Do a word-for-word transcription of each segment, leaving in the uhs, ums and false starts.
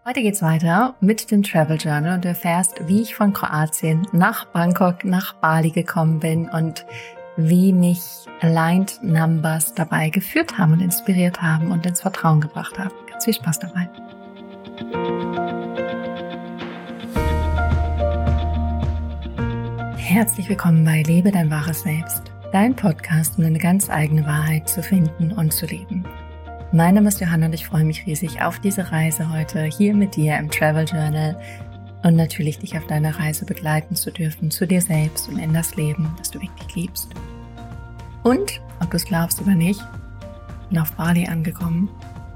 Heute geht's weiter mit dem Travel Journal und du erfährst, wie ich von Kroatien nach Bangkok, nach Bali gekommen bin und wie mich Aligned Numbers dabei geführt haben und inspiriert haben und ins Vertrauen gebracht haben. Ganz viel Spaß dabei. Herzlich willkommen bei Lebe dein wahres Selbst, dein Podcast, um deine ganz eigene Wahrheit zu finden und zu leben. Mein Name ist Johanna und ich freue mich riesig auf diese Reise heute hier mit dir im Travel Journal und natürlich dich auf deiner Reise begleiten zu dürfen, zu dir selbst und in das Leben, das du wirklich liebst. Und, ob du es glaubst oder nicht, bin auf Bali angekommen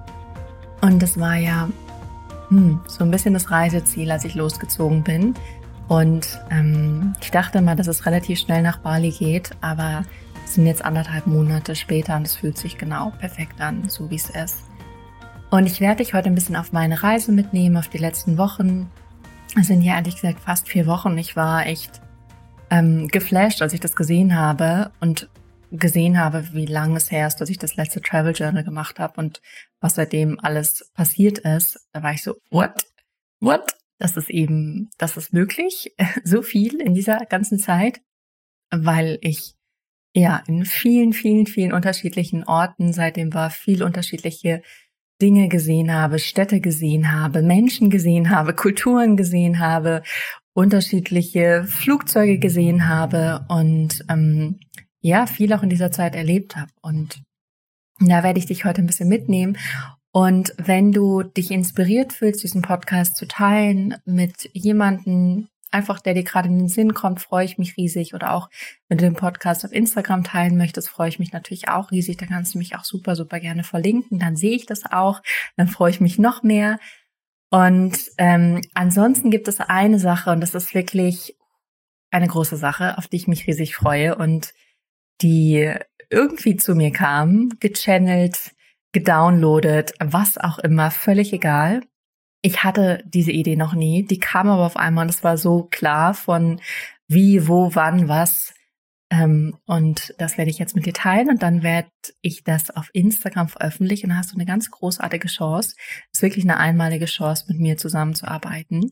und das war ja hm, so ein bisschen das Reiseziel, als ich losgezogen bin und ähm, ich dachte mal, dass es relativ schnell nach Bali geht, aber es sind jetzt anderthalb Monate später und es fühlt sich genau perfekt an, so wie es ist. Und ich werde dich heute ein bisschen auf meine Reise mitnehmen, auf die letzten Wochen. Es sind ja ehrlich gesagt fast vier Wochen. Ich war echt ähm, geflasht, als ich das gesehen habe und gesehen habe, wie lange es her ist, dass ich das letzte Travel Journal gemacht habe und was seitdem alles passiert ist. Da war ich so, what? What? Das ist eben, das ist möglich, so viel in dieser ganzen Zeit, weil ich ja in vielen, vielen, vielen unterschiedlichen Orten seitdem war, viel unterschiedliche Dinge gesehen habe, Städte gesehen habe, Menschen gesehen habe, Kulturen gesehen habe, unterschiedliche Flugzeuge gesehen habe und ähm, ja, viel auch in dieser Zeit erlebt habe. Und da werde ich dich heute ein bisschen mitnehmen. Und wenn du dich inspiriert fühlst, diesen Podcast zu teilen mit jemandem, einfach der dir gerade in den Sinn kommt, freue ich mich riesig. Oder auch, wenn du den Podcast auf Instagram teilen möchtest, freue ich mich natürlich auch riesig. Da kannst du mich auch super, super gerne verlinken. Dann sehe ich das auch. Dann freue ich mich noch mehr. Und ähm, ansonsten gibt es eine Sache, und das ist wirklich eine große Sache, auf die ich mich riesig freue und die irgendwie zu mir kam, gechannelt, gedownloadet, was auch immer, völlig egal. Ich hatte diese Idee noch nie, die kam aber auf einmal und es war so klar von wie, wo, wann, was. Ähm, und das werde ich jetzt mit dir teilen und dann werde ich das auf Instagram veröffentlichen und dann hast du eine ganz großartige Chance. Es ist wirklich eine einmalige Chance, mit mir zusammenzuarbeiten.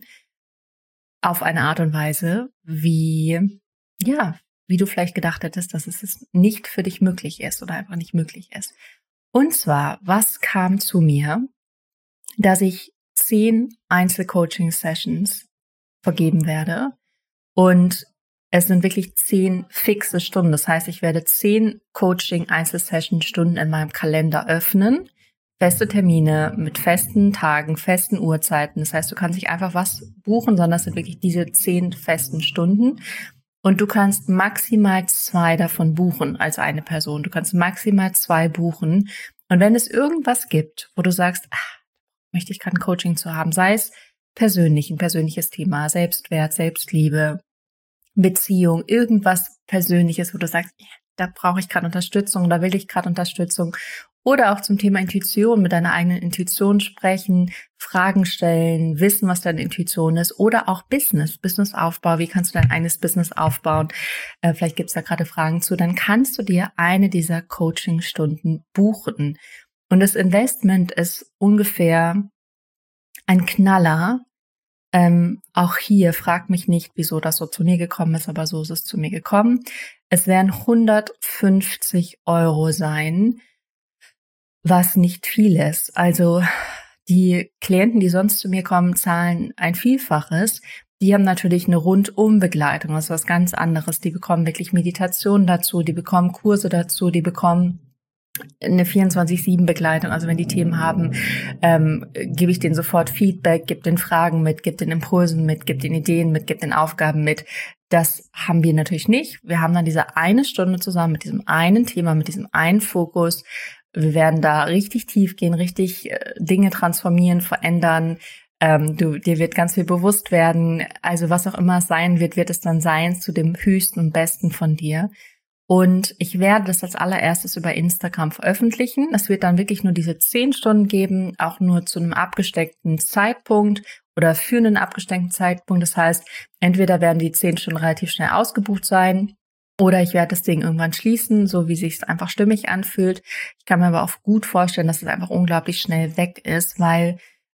Auf eine Art und Weise, wie, ja, wie du vielleicht gedacht hättest, dass es nicht für dich möglich ist oder einfach nicht möglich ist. Und zwar, was kam zu mir, dass ich zehn Einzelcoaching-Sessions vergeben werde und es sind wirklich zehn fixe Stunden. Das heißt, ich werde zehn Coaching-Einzelsession-Stunden in meinem Kalender öffnen, feste Termine mit festen Tagen, festen Uhrzeiten. Das heißt, du kannst nicht einfach was buchen, sondern es sind wirklich diese zehn festen Stunden und du kannst maximal zwei davon buchen als eine Person. Du kannst maximal zwei buchen und wenn es irgendwas gibt, wo du sagst, ach, möchte ich gerade ein Coaching zu haben, sei es persönlich, ein persönliches Thema, Selbstwert, Selbstliebe, Beziehung, irgendwas Persönliches, wo du sagst, da brauche ich gerade Unterstützung, da will ich gerade Unterstützung oder auch zum Thema Intuition, mit deiner eigenen Intuition sprechen, Fragen stellen, wissen, was deine Intuition ist oder auch Business, Businessaufbau, wie kannst du dein eigenes Business aufbauen, äh, vielleicht gibt es da gerade Fragen zu, dann kannst du dir eine dieser Coaching-Stunden buchen. Und das Investment ist ungefähr ein Knaller. Ähm, auch hier, frag mich nicht, wieso das so zu mir gekommen ist, aber so ist es zu mir gekommen. Es werden hundertfünfzig Euro sein, was nicht viel ist. Also die Klienten, die sonst zu mir kommen, zahlen ein Vielfaches. Die haben natürlich eine Rundumbegleitung, das ist was ganz anderes. Die bekommen wirklich Meditation dazu, die bekommen Kurse dazu, die bekommen eine vierundzwanzig sieben Begleitung, also wenn die Themen haben, ähm, gebe ich denen sofort Feedback, gebe den Fragen mit, gebe den Impulsen mit, gebe den Ideen mit, gebe den Aufgaben mit. Das haben wir natürlich nicht. Wir haben dann diese eine Stunde zusammen mit diesem einen Thema, mit diesem einen Fokus. Wir werden da richtig tief gehen, richtig äh, Dinge transformieren, verändern. Ähm, du, dir wird ganz viel bewusst werden. Also was auch immer es sein wird, wird es dann sein zu dem höchsten und besten von dir. Und ich werde das als allererstes über Instagram veröffentlichen. Es wird dann wirklich nur diese zehn Stunden geben, auch nur zu einem abgesteckten Zeitpunkt oder für einen abgesteckten Zeitpunkt. Das heißt, entweder werden die zehn Stunden relativ schnell ausgebucht sein oder ich werde das Ding irgendwann schließen, so wie sich es einfach stimmig anfühlt. Ich kann mir aber auch gut vorstellen, dass es einfach unglaublich schnell weg ist, weil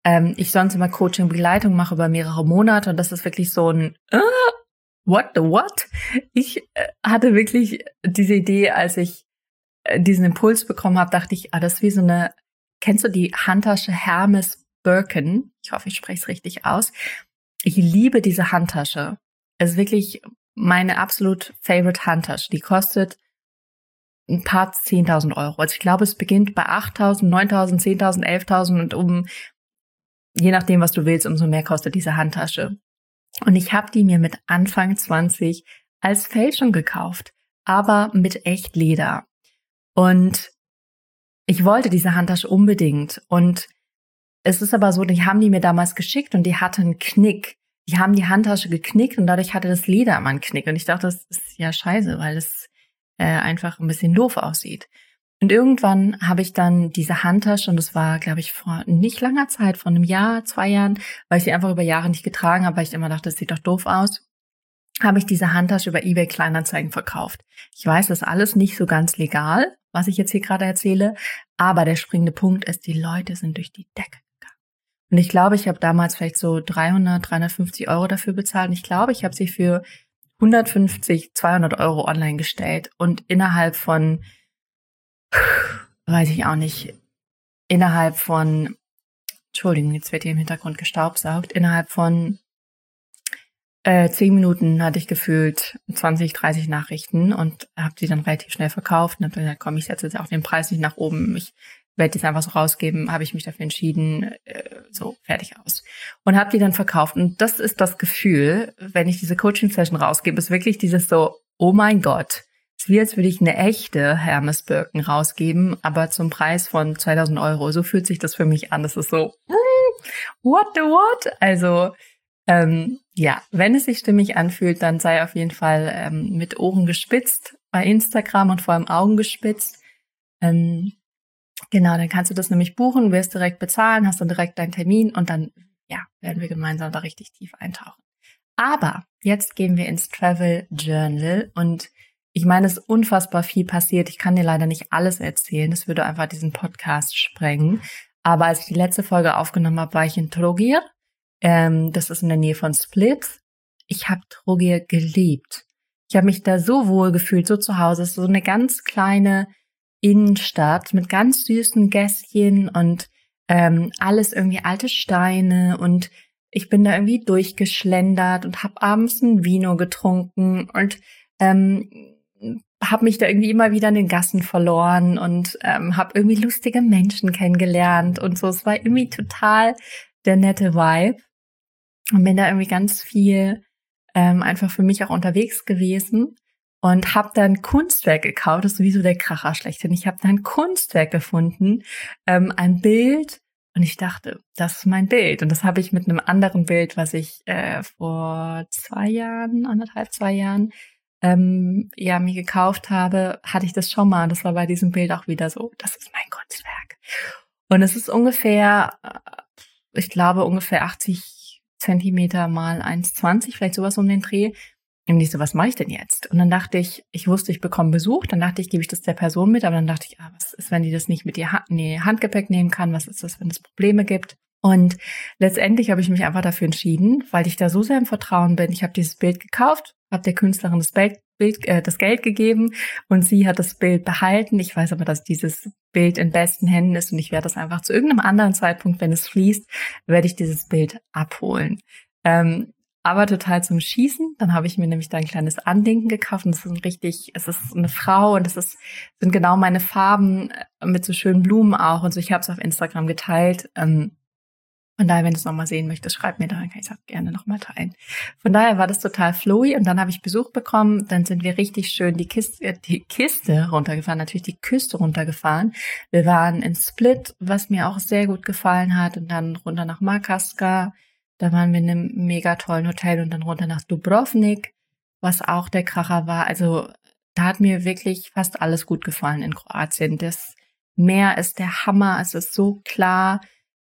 ähm, ich sonst immer Coaching-Begleitung mache über mehrere Monate und das ist wirklich so ein äh, what the what? Ich äh, hatte wirklich diese Idee, als ich äh, diesen Impuls bekommen habe, dachte ich, ah, das ist wie so eine, kennst du die Handtasche Hermes Birkin? Ich hoffe, ich spreche es richtig aus. Ich liebe diese Handtasche. Es ist wirklich meine absolut favorite Handtasche. Die kostet ein paar zehntausend Euro. Also ich glaube, es beginnt bei achttausend, neuntausend, zehntausend, elftausend und um, je nachdem, was du willst, umso mehr kostet diese Handtasche. Und ich habe die mir mit Anfang zwanzig als Fälschung gekauft, aber mit echt Leder. Und ich wollte diese Handtasche unbedingt. Und es ist aber so, die haben die mir damals geschickt und die hatte einen Knick. Die haben die Handtasche geknickt und dadurch hatte das Leder immer einen Knick. Und ich dachte, das ist ja scheiße, weil es äh, einfach ein bisschen doof aussieht. Und irgendwann habe ich dann diese Handtasche, und das war, glaube ich, vor nicht langer Zeit, vor einem Jahr, zwei Jahren, weil ich sie einfach über Jahre nicht getragen habe, weil ich immer dachte, das sieht doch doof aus, habe ich diese Handtasche über eBay Kleinanzeigen verkauft. Ich weiß, das ist alles nicht so ganz legal, was ich jetzt hier gerade erzähle, aber der springende Punkt ist, die Leute sind durch die Decke gegangen. Und ich glaube, ich habe damals vielleicht so dreihundert, dreihundertfünfzig Euro dafür bezahlt. Und ich glaube, ich habe sie für hundertfünfzig, zweihundert Euro online gestellt und innerhalb von, weiß ich auch nicht, innerhalb von, Entschuldigung, jetzt wird hier im Hintergrund gestaubsaugt, innerhalb von äh, zehn Minuten hatte ich gefühlt zwanzig, dreißig Nachrichten und habe sie dann relativ schnell verkauft und habe gesagt, komm, ich setze jetzt auch den Preis nicht nach oben, ich werde jetzt einfach so rausgeben, habe ich mich dafür entschieden, äh, so, fertig aus. Und habe die dann verkauft. Und das ist das Gefühl, wenn ich diese Coaching-Session rausgebe, ist wirklich dieses so, oh mein Gott, es ist wie, als würde ich eine echte Hermes Birkin rausgeben, aber zum Preis von zweitausend Euro. So fühlt sich das für mich an. Das ist so, what the what? Also, ähm, ja, wenn es sich stimmig anfühlt, dann sei auf jeden Fall ähm, mit Ohren gespitzt bei Instagram und vor allem Augen gespitzt. Ähm, genau, dann kannst du das nämlich buchen, wirst direkt bezahlen, hast dann direkt deinen Termin und dann, ja, werden wir gemeinsam da richtig tief eintauchen. Aber jetzt gehen wir ins Travel Journal und ich meine, es ist unfassbar viel passiert. Ich kann dir leider nicht alles erzählen, das würde einfach diesen Podcast sprengen. Aber als ich die letzte Folge aufgenommen habe, war ich in Trogir. Ähm, das ist in der Nähe von Split. Ich habe Trogir geliebt. Ich habe mich da so wohl gefühlt, so zu Hause. Es ist so eine ganz kleine Innenstadt mit ganz süßen Gässchen und ähm, alles irgendwie alte Steine. Und ich bin da irgendwie durchgeschlendert und habe abends ein Vino getrunken und ähm, habe mich da irgendwie immer wieder in den Gassen verloren und ähm, habe irgendwie lustige Menschen kennengelernt und so. Es war irgendwie total der nette Vibe und bin da irgendwie ganz viel ähm, einfach für mich auch unterwegs gewesen und habe dann Kunstwerk gekauft. Das ist sowieso der Kracher schlechthin. Ich habe dann Kunstwerk gefunden, ähm, ein Bild und ich dachte, das ist mein Bild. Und das habe ich mit einem anderen Bild, was ich äh, vor zwei Jahren, anderthalb, zwei Jahren ähm, ja mir gekauft habe, hatte ich das schon mal. Das war bei diesem Bild auch wieder so, das ist mein Kunstwerk. Und es ist ungefähr, ich glaube ungefähr achtzig Zentimeter mal eins Komma zwanzig, vielleicht sowas um den Dreh. Und ich so, was mache ich denn jetzt? Und dann dachte ich, ich wusste, ich bekomme Besuch. Dann dachte ich, gebe ich das der Person mit. Aber dann dachte ich, ah, was ist, wenn die das nicht mit ihr ha- nee, Handgepäck nehmen kann? Was ist das, wenn es Probleme gibt? Und letztendlich habe ich mich einfach dafür entschieden, weil ich da so sehr im Vertrauen bin. Ich habe dieses Bild gekauft, habe der Künstlerin das Bild, Bild äh, das Geld gegeben und sie hat das Bild behalten. Ich weiß aber, dass dieses Bild in besten Händen ist und ich werde das einfach zu irgendeinem anderen Zeitpunkt, wenn es fließt, werde ich dieses Bild abholen. Ähm, aber total zum Schießen. Dann habe ich mir nämlich da ein kleines Andenken gekauft und das ist ein richtig, es ist eine Frau und es ist, sind genau meine Farben mit so schönen Blumen auch und so. Ich habe es auf Instagram geteilt. Ähm, Von daher, wenn du es nochmal sehen möchtest, schreib mir da, dann kann ich es auch gerne nochmal teilen. Von daher war das total flowy und dann habe ich Besuch bekommen. Dann sind wir richtig schön die Kiste, die Kiste runtergefahren, natürlich die Küste runtergefahren. Wir waren in Split, was mir auch sehr gut gefallen hat und dann runter nach Makarska. Da waren wir in einem mega tollen Hotel und dann runter nach Dubrovnik, was auch der Kracher war. Also da hat mir wirklich fast alles gut gefallen in Kroatien. Das Meer ist der Hammer, es ist so klar,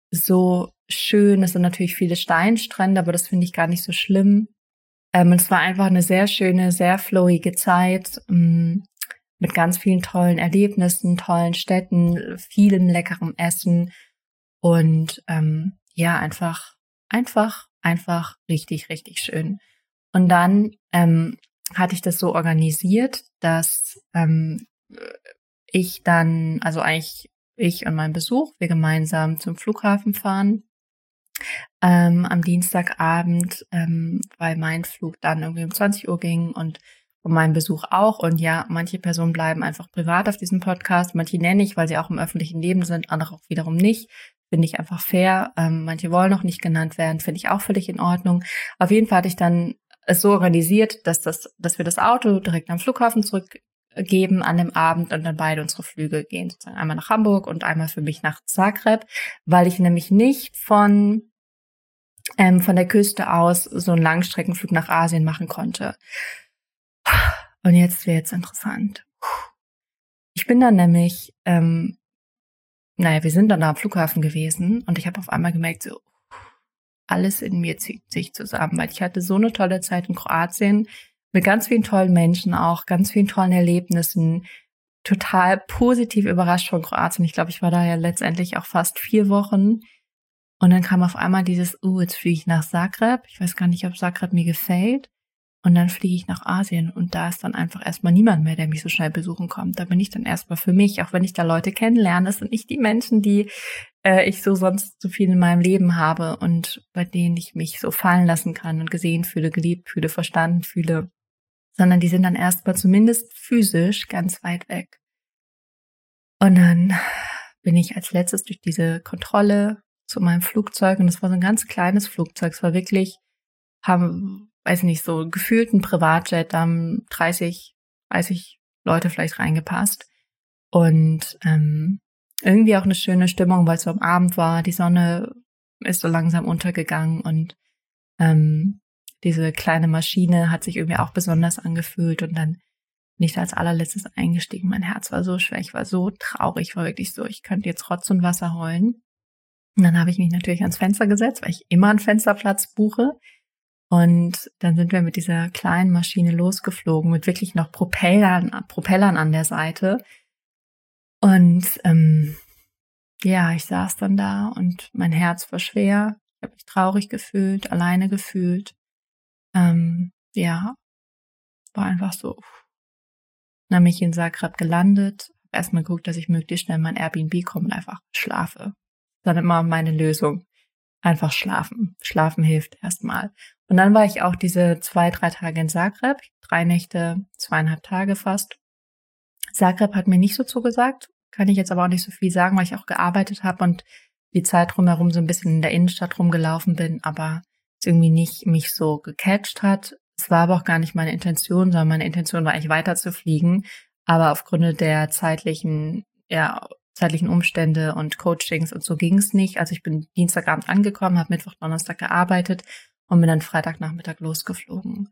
so schön. Es sind natürlich viele Steinstrände, aber das finde ich gar nicht so schlimm. Ähm, es war einfach eine sehr schöne, sehr flowige Zeit ähm, mit ganz vielen tollen Erlebnissen, tollen Städten, vielem leckerem Essen und ähm, ja, einfach, einfach, einfach richtig, richtig schön. Und dann ähm, hatte ich das so organisiert, dass ähm, ich dann, also eigentlich ich und mein Besuch, wir gemeinsam zum Flughafen fahren ähm, am Dienstagabend, ähm, weil mein Flug dann irgendwie um zwanzig Uhr ging und um meinen Besuch auch. Und ja, manche Personen bleiben einfach privat auf diesem Podcast, manche nenne ich, weil sie auch im öffentlichen Leben sind, andere auch wiederum nicht. Finde ich einfach fair. Ähm, manche wollen noch nicht genannt werden, finde ich auch völlig in Ordnung. Auf jeden Fall hatte ich dann es so organisiert, dass das, dass wir das Auto direkt am Flughafen zurückgeben an dem Abend und dann beide unsere Flüge gehen, sozusagen einmal nach Hamburg und einmal für mich nach Zagreb, weil ich nämlich nicht von ähm, von der Küste aus so einen Langstreckenflug nach Asien machen konnte. Und jetzt wird's interessant. Ich bin dann nämlich, ähm, naja, wir sind dann da am Flughafen gewesen und ich habe auf einmal gemerkt, so alles in mir zieht sich zusammen, weil ich hatte so eine tolle Zeit in Kroatien mit ganz vielen tollen Menschen auch, ganz vielen tollen Erlebnissen, total positiv überrascht von Kroatien. Ich glaube, ich war da ja letztendlich auch fast vier Wochen. Und dann kam auf einmal dieses, uh, jetzt fliege ich nach Zagreb. Ich weiß gar nicht, ob Zagreb mir gefällt. Und dann fliege ich nach Asien. Und da ist dann einfach erstmal niemand mehr, der mich so schnell besuchen kommt. Da bin ich dann erstmal für mich, auch wenn ich da Leute kennenlerne. Das sind nicht die Menschen, die äh, ich so sonst so viel in meinem Leben habe und bei denen ich mich so fallen lassen kann und gesehen fühle, geliebt fühle, verstanden fühle. Sondern die sind dann erstmal zumindest physisch ganz weit weg. Und dann bin ich als letztes durch diese Kontrolle zu meinem Flugzeug und es war so ein ganz kleines Flugzeug. Es war wirklich, haben, weiß nicht, so gefühlt ein Privatjet, da haben dreißig, dreißig Leute vielleicht reingepasst und ähm, irgendwie auch eine schöne Stimmung, weil es so am Abend war, die Sonne ist so langsam untergegangen und ähm, diese kleine Maschine hat sich irgendwie auch besonders angefühlt und dann bin ich da als allerletztes eingestiegen. Mein Herz war so schwer, ich war so traurig, ich war wirklich so, ich könnte jetzt Rotz und Wasser heulen. Und dann habe ich mich natürlich ans Fenster gesetzt, weil ich immer einen Fensterplatz buche. Und dann sind wir mit dieser kleinen Maschine losgeflogen, mit wirklich noch Propellern, Propellern an der Seite. Und ähm, ja, ich saß dann da und mein Herz war schwer. Ich habe mich traurig gefühlt, alleine gefühlt. Ähm, ja, war einfach so. Dann bin ich in Zagreb gelandet, habe erstmal geguckt, dass ich möglichst schnell in mein Airbnb komme und einfach schlafe. Dann immer meine Lösung. Einfach schlafen. Schlafen hilft erstmal. Und dann war ich auch diese zwei, drei Tage in Zagreb. Drei Nächte, zweieinhalb Tage fast. Zagreb hat mir nicht so zugesagt. Kann ich jetzt aber auch nicht so viel sagen, weil ich auch gearbeitet habe und die Zeit drumherum so ein bisschen in der Innenstadt rumgelaufen bin, aber es irgendwie nicht mich so gecatcht hat. Es war aber auch gar nicht meine Intention, sondern meine Intention war eigentlich weiter zu fliegen. Aber aufgrund der zeitlichen, ja, zeitlichen Umstände und Coachings und so ging es nicht. Also ich bin Dienstagabend angekommen, habe Mittwoch, Donnerstag gearbeitet und bin dann Freitagnachmittag losgeflogen.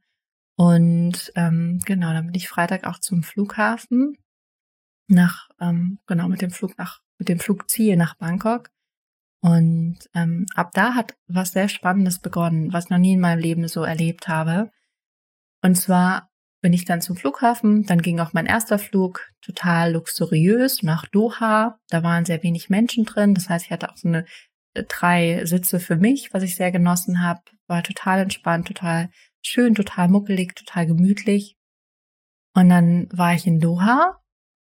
Und ähm, genau, dann bin ich Freitag auch zum Flughafen nach, ähm, genau, mit dem Flug nach, mit dem Flugziel nach Bangkok. Und ähm, ab da hat was sehr Spannendes begonnen, was ich noch nie in meinem Leben so erlebt habe. Und zwar bin ich dann zum Flughafen, dann ging auch mein erster Flug total luxuriös nach Doha. Da waren sehr wenig Menschen drin, das heißt, ich hatte auch so eine äh, drei Sitze für mich, was ich sehr genossen habe. War total entspannt, total schön, total muckelig, total gemütlich. Und dann war ich in Doha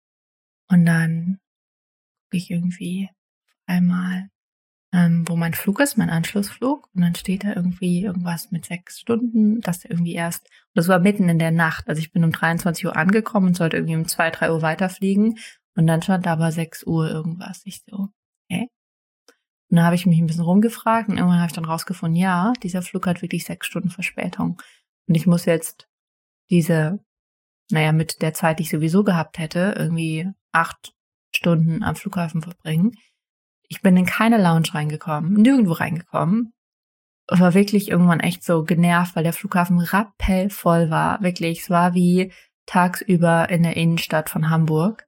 und dann gucke ich irgendwie einmal, ähm, wo mein Flug ist, mein Anschlussflug. Und dann steht da irgendwie irgendwas mit sechs Stunden, dass der irgendwie erst, das war mitten in der Nacht. Also ich bin um dreiundzwanzig Uhr angekommen und sollte irgendwie um zwei, drei Uhr weiterfliegen. Und dann stand da aber sechs Uhr irgendwas. Ich so, hä? Und dann habe ich mich ein bisschen rumgefragt und irgendwann habe ich dann rausgefunden, ja, dieser Flug hat wirklich sechs Stunden Verspätung. Und ich muss jetzt diese, naja, mit der Zeit, die ich sowieso gehabt hätte, irgendwie acht Stunden am Flughafen verbringen. Ich bin in keine Lounge reingekommen, nirgendwo reingekommen. War wirklich irgendwann echt so genervt, weil der Flughafen rappellvoll war. Wirklich, es war wie tagsüber in der Innenstadt von Hamburg.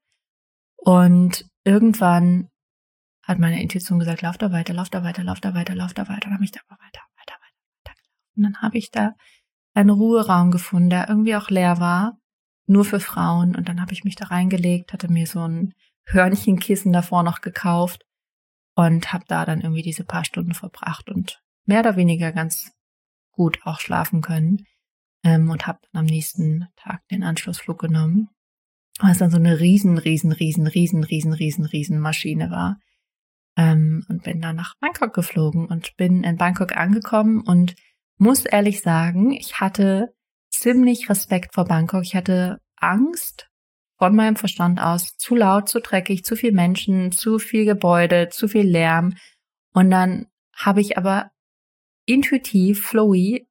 Und irgendwann hat meine Intuition gesagt, lauf da weiter, lauf da weiter, lauf da weiter, lauf da weiter. Und dann habe ich da aber weiter, weiter, weiter, weiter gelaufen. Und dann habe ich da einen Ruheraum gefunden, der irgendwie auch leer war, nur für Frauen. Und dann habe ich mich da reingelegt, hatte mir so ein Hörnchenkissen davor noch gekauft und habe da dann irgendwie diese paar Stunden verbracht und mehr oder weniger ganz gut auch schlafen können ähm, und habe dann am nächsten Tag den Anschlussflug genommen, was dann so eine riesen, riesen, riesen, riesen, riesen, riesen, riesen Maschine war. Ähm, und bin dann nach Bangkok geflogen und bin in Bangkok angekommen und muss ehrlich sagen, ich hatte ziemlich Respekt vor Bangkok. Ich hatte Angst von meinem Verstand aus, zu laut, zu dreckig, zu viel Menschen, zu viel Gebäude, zu viel Lärm. Und dann habe ich aber intuitiv, flowy,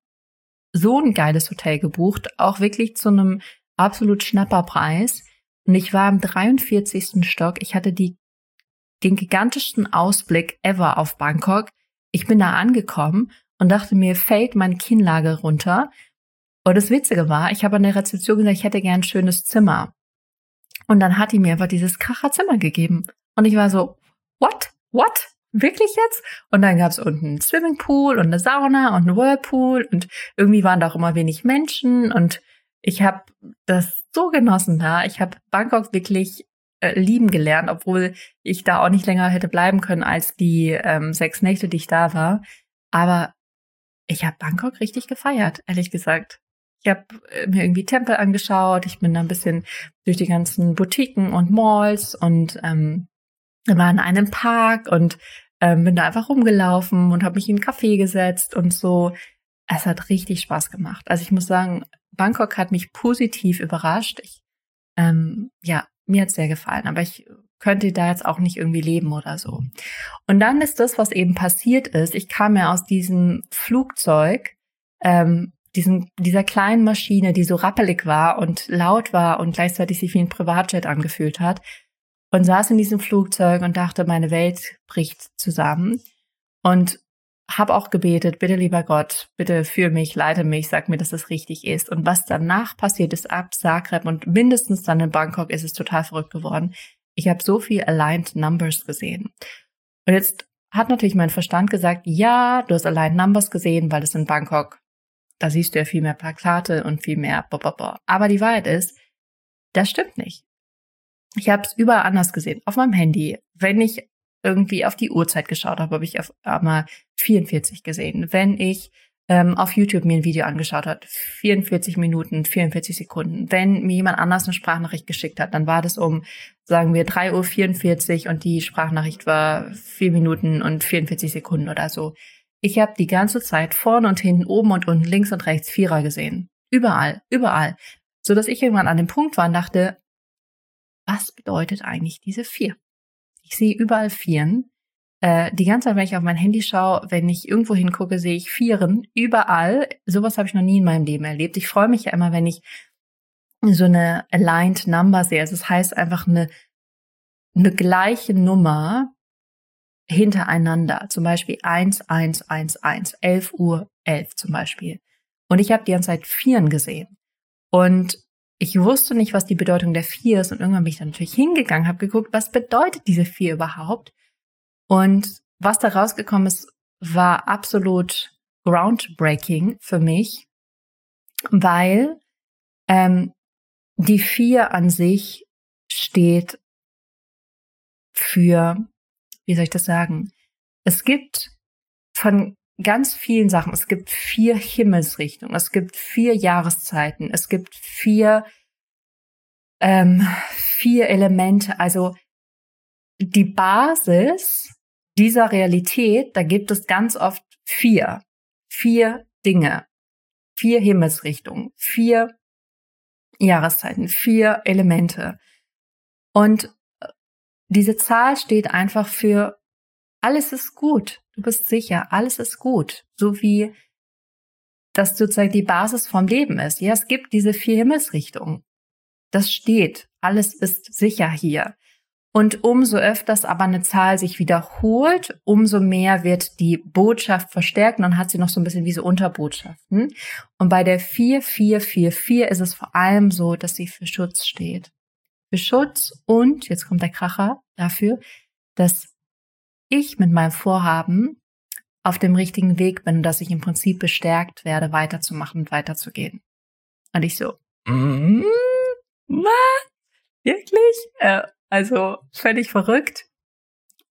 so ein geiles Hotel gebucht, auch wirklich zu einem absolut Schnapperpreis. Und ich war im dreiundvierzigsten Stock. Ich hatte die, den gigantischsten Ausblick ever auf Bangkok. Ich bin da angekommen und dachte mir, fällt meine Kinnlage runter. Und das Witzige war, ich habe an der Rezeption gesagt, ich hätte gern ein schönes Zimmer. Und dann hat die mir einfach dieses Kracherzimmer gegeben. Und ich war so, what? What? Wirklich jetzt? Und dann gab es unten einen Swimmingpool und eine Sauna und einen Whirlpool und irgendwie waren da auch immer wenig Menschen und ich habe das so genossen da. Ich habe Bangkok wirklich äh, lieben gelernt, obwohl ich da auch nicht länger hätte bleiben können als die ähm, sechs Nächte, die ich da war. Aber ich habe Bangkok richtig gefeiert, ehrlich gesagt. Ich habe mir irgendwie Tempel angeschaut, ich bin da ein bisschen durch die ganzen Boutiquen und Malls und ähm, war in einem Park und ähm, bin da einfach rumgelaufen und habe mich in einen Café gesetzt und so. Es hat richtig Spaß gemacht. Also ich muss sagen, Bangkok hat mich positiv überrascht. Ich, ähm, ja, mir hat's sehr gefallen, aber ich könnte da jetzt auch nicht irgendwie leben oder so. Und dann ist das, was eben passiert ist. Ich kam ja aus diesem Flugzeug, ähm, diesen, dieser kleinen Maschine, die so rappelig war und laut war und gleichzeitig sich wie ein Privatjet angefühlt hat und saß in diesem Flugzeug und dachte, meine Welt bricht zusammen und habe auch gebetet, bitte lieber Gott, bitte führ mich, leite mich, sag mir, dass das richtig ist. Und was danach passiert ist ab Zagreb und mindestens dann in Bangkok ist es total verrückt geworden. Ich habe so viel Aligned Numbers gesehen. Und jetzt hat natürlich mein Verstand gesagt, ja, du hast Aligned Numbers gesehen, weil das in Bangkok, da siehst du ja viel mehr Plakate und viel mehr blablabla. Aber die Wahrheit ist, das stimmt nicht. Ich habe es überall anders gesehen. Auf meinem Handy. Wenn ich irgendwie auf die Uhrzeit geschaut habe, habe ich auf einmal vierundvierzig gesehen. Wenn ich ähm, auf YouTube mir ein Video angeschaut habe, vierundvierzig Minuten, vierundvierzig Sekunden. Wenn mir jemand anders eine Sprachnachricht geschickt hat, dann war das um, sagen wir, drei Uhr vierundvierzig und die Sprachnachricht war vier Minuten und vierundvierzig Sekunden oder so. Ich habe die ganze Zeit vorne und hinten, oben und unten, links und rechts Vierer gesehen. Überall, überall. So dass ich irgendwann an dem Punkt war und dachte, was bedeutet eigentlich diese vier? Ich sehe überall Vieren. Äh, die ganze Zeit, wenn ich auf mein Handy schaue, wenn ich irgendwo hingucke, sehe ich Vieren. Überall. Sowas habe ich noch nie in meinem Leben erlebt. Ich freue mich ja immer, wenn ich so eine Aligned Number sehe. Also das heißt einfach eine, eine gleiche Nummer hintereinander. Zum Beispiel eins, eins, eins, eins. elf Uhr elf zum Beispiel. Und ich habe die ganze Zeit Vieren gesehen. Und ich wusste nicht, was die Bedeutung der vier ist und irgendwann bin ich dann natürlich hingegangen, habe geguckt, was bedeutet diese vier überhaupt? Und was da rausgekommen ist, war absolut groundbreaking für mich, weil ähm, die vier an sich steht für, wie soll ich das sagen? Es gibt von ganz vielen Sachen. Es gibt vier Himmelsrichtungen, es gibt vier Jahreszeiten, es gibt vier, ähm, vier Elemente. Also die Basis dieser Realität, da gibt es ganz oft vier, vier Dinge, vier Himmelsrichtungen, vier Jahreszeiten, vier Elemente. Und diese Zahl steht einfach für alles ist gut. Du bist sicher, alles ist gut. So wie das sozusagen die Basis vom Leben ist. Ja, es gibt diese vier Himmelsrichtungen. Das steht. Alles ist sicher hier. Und umso öfters aber eine Zahl sich wiederholt, umso mehr wird die Botschaft verstärkt. Und dann hat sie noch so ein bisschen wie so Unterbotschaften. Und bei der vier vier vier vier ist es vor allem so, dass sie für Schutz steht. Für Schutz und, jetzt kommt der Kracher, dafür, dass ich mit meinem Vorhaben auf dem richtigen Weg bin, dass ich im Prinzip bestärkt werde, weiterzumachen und weiterzugehen. Und ich so, mm, was? Wirklich? Äh, also völlig verrückt.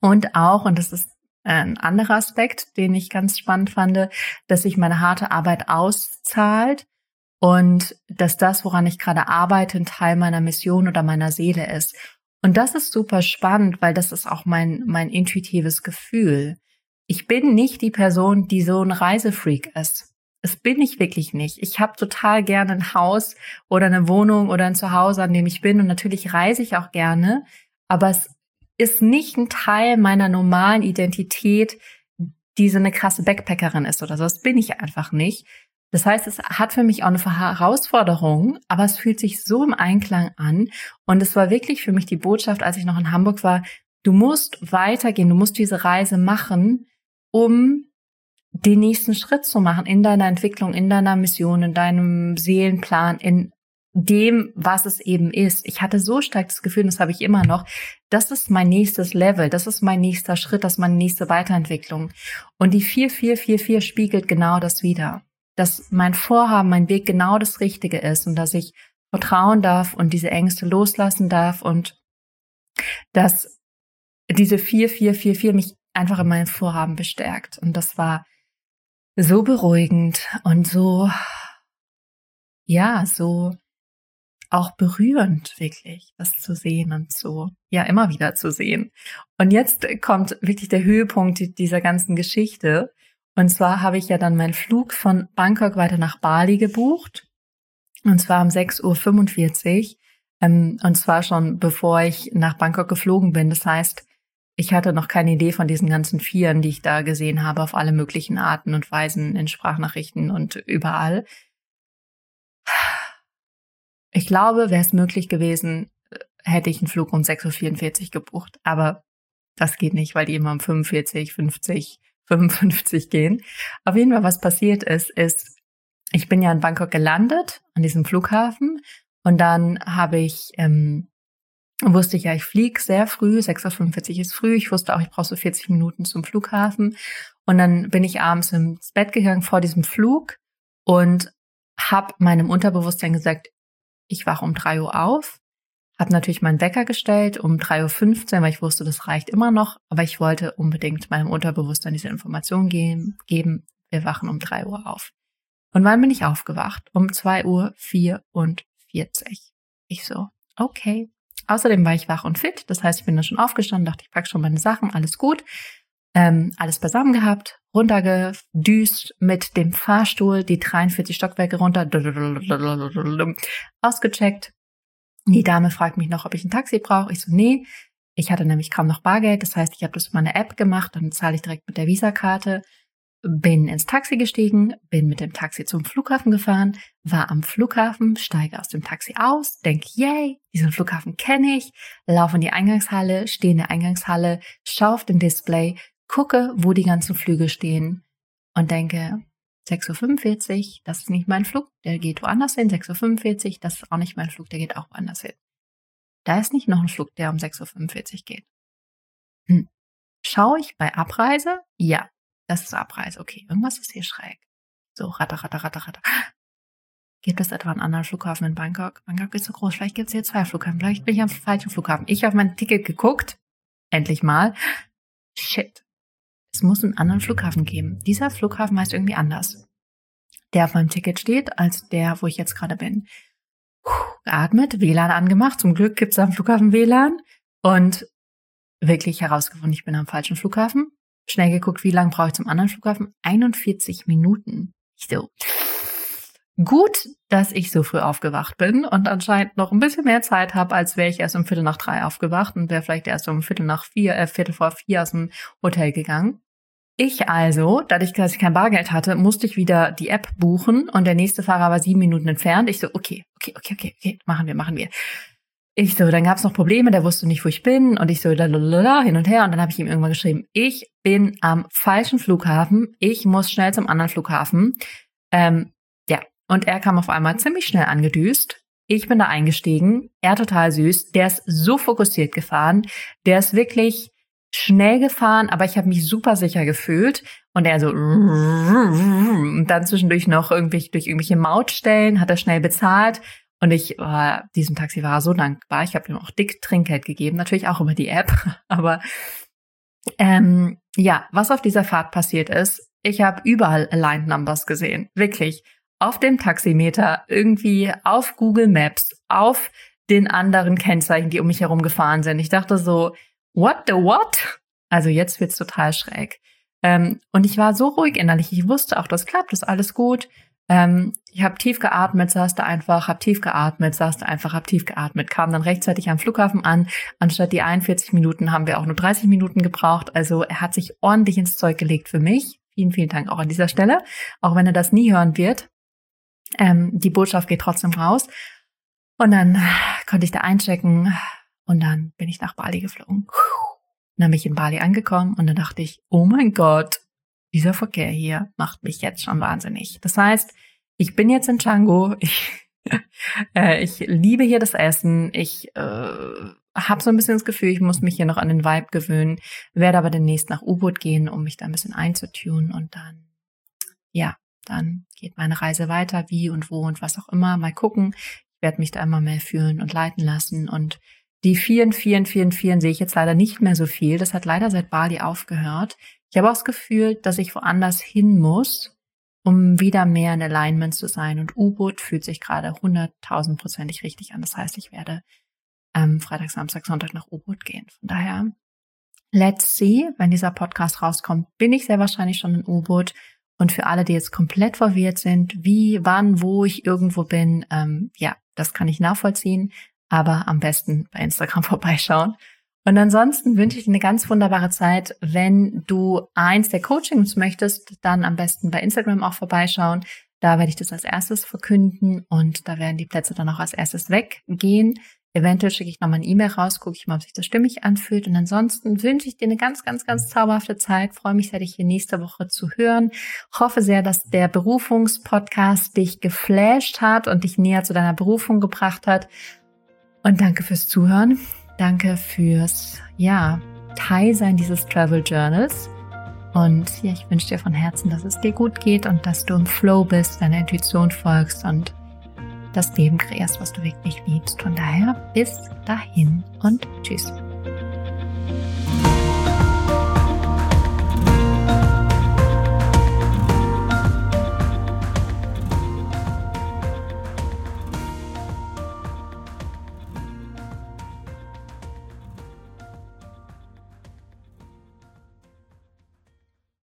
Und auch, und das ist ein anderer Aspekt, den ich ganz spannend fand, dass sich meine harte Arbeit auszahlt und dass das, woran ich gerade arbeite, ein Teil meiner Mission oder meiner Seele ist. Und das ist super spannend, weil das ist auch mein mein intuitives Gefühl. Ich bin nicht die Person, die so ein Reisefreak ist. Das bin ich wirklich nicht. Ich habe total gerne ein Haus oder eine Wohnung oder ein Zuhause, an dem ich bin. Und natürlich reise ich auch gerne, aber es ist nicht ein Teil meiner normalen Identität, die so eine krasse Backpackerin ist oder so. Das bin ich einfach nicht. Das heißt, es hat für mich auch eine Herausforderung, aber es fühlt sich so im Einklang an. Und es war wirklich für mich die Botschaft, als ich noch in Hamburg war, du musst weitergehen, du musst diese Reise machen, um den nächsten Schritt zu machen in deiner Entwicklung, in deiner Mission, in deinem Seelenplan, in dem, was es eben ist. Ich hatte so stark das Gefühl, das habe ich immer noch, das ist mein nächstes Level, das ist mein nächster Schritt, das ist meine nächste Weiterentwicklung. Und die vier vier vier vier spiegelt genau das wider. Dass mein Vorhaben, mein Weg genau das Richtige ist und dass ich vertrauen darf und diese Ängste loslassen darf und dass diese vier vier vier vier mich einfach in meinem Vorhaben bestärkt. Und das war so beruhigend und so, ja, so auch berührend, wirklich, das zu sehen und so, ja, immer wieder zu sehen. Und jetzt kommt wirklich der Höhepunkt dieser ganzen Geschichte. Und zwar habe ich ja dann meinen Flug von Bangkok weiter nach Bali gebucht. Und zwar um sechs Uhr fünfundvierzig. Ähm, und zwar schon bevor ich nach Bangkok geflogen bin. Das heißt, ich hatte noch keine Idee von diesen ganzen Vieren, die ich da gesehen habe, auf alle möglichen Arten und Weisen, in Sprachnachrichten und überall. Ich glaube, wäre es möglich gewesen, hätte ich einen Flug um sechs Uhr vierundvierzig gebucht. Aber das geht nicht, weil die immer um fünfundvierzig, fünfzig, fünfundfünfzig gehen. Auf jeden Fall, was passiert ist, ist, ich bin ja in Bangkok gelandet, an diesem Flughafen. Und dann habe ich, ähm, wusste ich ja, ich fliege sehr früh, sechs Uhr fünfundvierzig ist früh. Ich wusste auch, ich brauche so vierzig Minuten zum Flughafen. Und dann bin ich abends ins Bett gegangen vor diesem Flug und habe meinem Unterbewusstsein gesagt, ich wache um drei Uhr auf, habe natürlich meinen Wecker gestellt um drei Uhr fünfzehn, weil ich wusste, das reicht immer noch, aber ich wollte unbedingt meinem Unterbewusstsein diese Information geben, geben, wir wachen um drei Uhr auf. Und wann bin ich aufgewacht? Um zwei Uhr vierundvierzig. Ich so, okay. Außerdem war ich wach und fit, das heißt, ich bin dann schon aufgestanden, dachte, ich packe schon meine Sachen, alles gut. Ähm, alles beisammen gehabt, runtergedüst mit dem Fahrstuhl, die dreiundvierzig Stockwerke runter, ausgecheckt. Die Dame fragt mich noch, ob ich ein Taxi brauche. Ich so, nee. Ich hatte nämlich kaum noch Bargeld, das heißt, ich habe das über eine App gemacht, dann zahle ich direkt mit der Visa-Karte. Bin ins Taxi gestiegen, bin mit dem Taxi zum Flughafen gefahren, war am Flughafen, steige aus dem Taxi aus, denke, yay, diesen Flughafen kenne ich, laufe in die Eingangshalle, stehe in der Eingangshalle, schaue auf den Display, gucke, wo die ganzen Flüge stehen und denke, sechs Uhr fünfundvierzig, das ist nicht mein Flug, der geht woanders hin, sechs Uhr fünfundvierzig, das ist auch nicht mein Flug, der geht auch woanders hin. Da ist nicht noch ein Flug, der um sechs Uhr fünfundvierzig geht. Hm. Schaue ich bei Abreise? Ja. Das ist Abreise, okay, irgendwas ist hier schräg. So, ratter, ratter, ratter, ratter. Gibt es etwa einen anderen Flughafen in Bangkok? Bangkok ist so groß, vielleicht gibt es hier zwei Flughafen, vielleicht bin ich am falschen Flughafen. Ich habe mein Ticket geguckt, endlich mal. Shit, es muss einen anderen Flughafen geben. Dieser Flughafen heißt irgendwie anders. Der auf meinem Ticket steht, als der, wo ich jetzt gerade bin. Puh, geatmet, W L A N angemacht, zum Glück gibt es am Flughafen W L A N. Und wirklich herausgefunden, ich bin am falschen Flughafen. Schnell geguckt, wie lange brauche ich zum anderen Flughafen? einundvierzig Minuten. Ich so, gut, dass ich so früh aufgewacht bin und anscheinend noch ein bisschen mehr Zeit habe, als wäre ich erst um Viertel nach drei aufgewacht und wäre vielleicht erst um Viertel nach vier, äh, Viertel vor vier aus dem Hotel gegangen. Ich also, dadurch, dass ich kein Bargeld hatte, musste ich wieder die App buchen und der nächste Fahrer war sieben Minuten entfernt. Ich so, okay, okay, okay, okay, okay, machen wir, machen wir. Ich so, dann gab es noch Probleme, der wusste nicht, wo ich bin und ich so, lalalala, hin und her und dann habe ich ihm irgendwann geschrieben, ich bin am falschen Flughafen, ich muss schnell zum anderen Flughafen. Ähm, ja, und er kam auf einmal ziemlich schnell angedüst. Ich bin da eingestiegen, er total süß, der ist so fokussiert gefahren, der ist wirklich schnell gefahren, aber ich habe mich super sicher gefühlt und er so und dann zwischendurch noch irgendwie durch irgendwelche Mautstellen hat er schnell bezahlt. Und ich war diesem Taxifahrer so dankbar. Ich habe ihm auch dick Trinkgeld gegeben, natürlich auch über die App. Aber Ähm, ja, was auf dieser Fahrt passiert ist, ich habe überall Aligned Numbers gesehen. Wirklich. Auf dem Taximeter, irgendwie auf Google Maps, auf den anderen Kennzeichen, die um mich herum gefahren sind. Ich dachte so, what the what? Also jetzt wird's total schräg. Ähm, und ich war so ruhig innerlich. Ich wusste auch, das klappt, das ist alles gut. Ähm, ich habe tief geatmet, saß da einfach, hab tief geatmet, saß da einfach, hab tief geatmet, kam dann rechtzeitig am Flughafen an. Anstatt die einundvierzig Minuten haben wir auch nur dreißig Minuten gebraucht. Also er hat sich ordentlich ins Zeug gelegt für mich. Vielen, vielen Dank auch an dieser Stelle. Auch wenn er das nie hören wird. Ähm, die Botschaft geht trotzdem raus. Und dann konnte ich da einchecken und dann bin ich nach Bali geflogen. Dann bin ich in Bali angekommen und dann dachte ich, oh mein Gott, dieser Verkehr hier macht mich jetzt schon wahnsinnig. Das heißt, ich bin jetzt in Canggu, ich, äh, ich liebe hier das Essen, ich äh, habe so ein bisschen das Gefühl, ich muss mich hier noch an den Vibe gewöhnen, werde aber demnächst nach U-Boot gehen, um mich da ein bisschen einzutunen und dann, ja, dann geht meine Reise weiter, wie und wo und was auch immer, mal gucken. Ich werde mich da immer mehr fühlen und leiten lassen und die vielen, vielen, vielen, vielen sehe ich jetzt leider nicht mehr so viel. Das hat leider seit Bali aufgehört. Ich habe auch das Gefühl, dass ich woanders hin muss, um wieder mehr in Alignment zu sein. Und U-Boot fühlt sich gerade hunderttausendprozentig richtig an. Das heißt, ich werde ähm, Freitag, Samstag, Sonntag nach U-Boot gehen. Von daher, let's see. Wenn dieser Podcast rauskommt, bin ich sehr wahrscheinlich schon in U-Boot. Und für alle, die jetzt komplett verwirrt sind, wie, wann, wo ich irgendwo bin, ähm, ja, das kann ich nachvollziehen. Aber am besten bei Instagram vorbeischauen. Und ansonsten wünsche ich dir eine ganz wunderbare Zeit. Wenn du eins der Coachings möchtest, dann am besten bei Instagram auch vorbeischauen. Da werde ich das als erstes verkünden und da werden die Plätze dann auch als erstes weggehen. Eventuell schicke ich nochmal eine E-Mail raus, gucke ich mal, ob sich das stimmig anfühlt. Und ansonsten wünsche ich dir eine ganz, ganz, ganz zauberhafte Zeit. Freue mich sehr, dich hier nächste Woche zu hören. Hoffe sehr, dass der Berufungspodcast dich geflasht hat und dich näher zu deiner Berufung gebracht hat. Und danke fürs Zuhören. Danke fürs, ja, Teilsein dieses Travel Journals. Und ja, ich wünsche dir von Herzen, dass es dir gut geht und dass du im Flow bist, deiner Intuition folgst und das Leben kreierst, was du wirklich liebst. Von daher, bis dahin und tschüss.